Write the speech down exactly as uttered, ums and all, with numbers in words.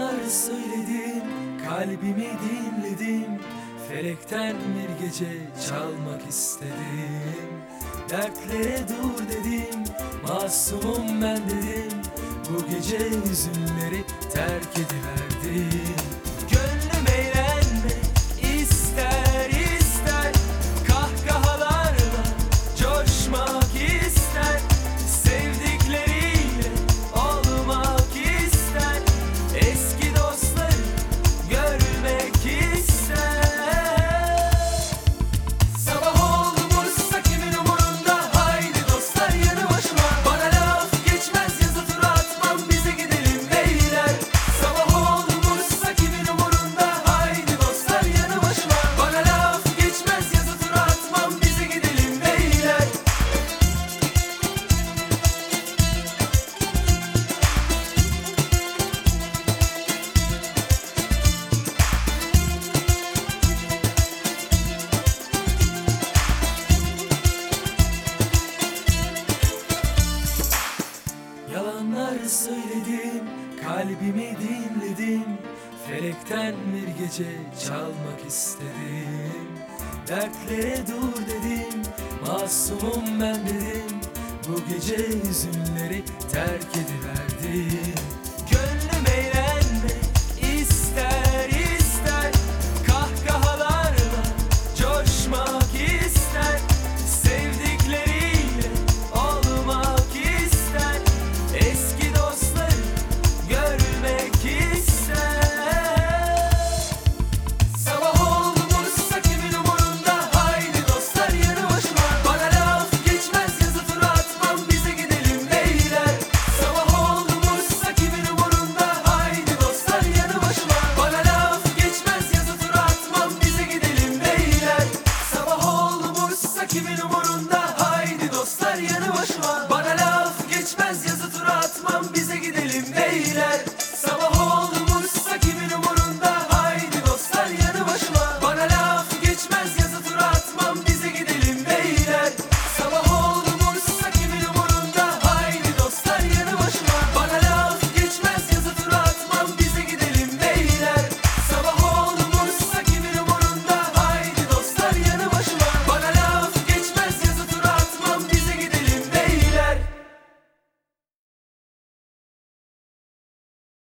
Yalanlar söyledim, kalbimi dinledim. Felekten bir gece çalmak istedim. Dertlere dur dedim, masumum ben dedim. Bu gece hüzünleri terk ediverdim. Gönlüm eğlenmek ister ister, kahkahalarla coşmak ister. Sevdikleriyle olmak ister, eski dostları görmek ister. Sabah oldu Bursa kimin umurunda, haydi dostlar yanı başıma. Bana laf geçmez yazı tura atmam, bize gidelim beyler. Sabah oldu Bursa kimin umurunda, haydi dostlar yanı başıma. Bana laf geçmez yazı tura atmam, bize gidelim beyler. Yalanlar söyledim, kalbimi dinledim. Felekten bir gece çalmak istedim. Dertlere dur dedim, masumum ben dedim. Bu gece hüzünleri terk ediverdim.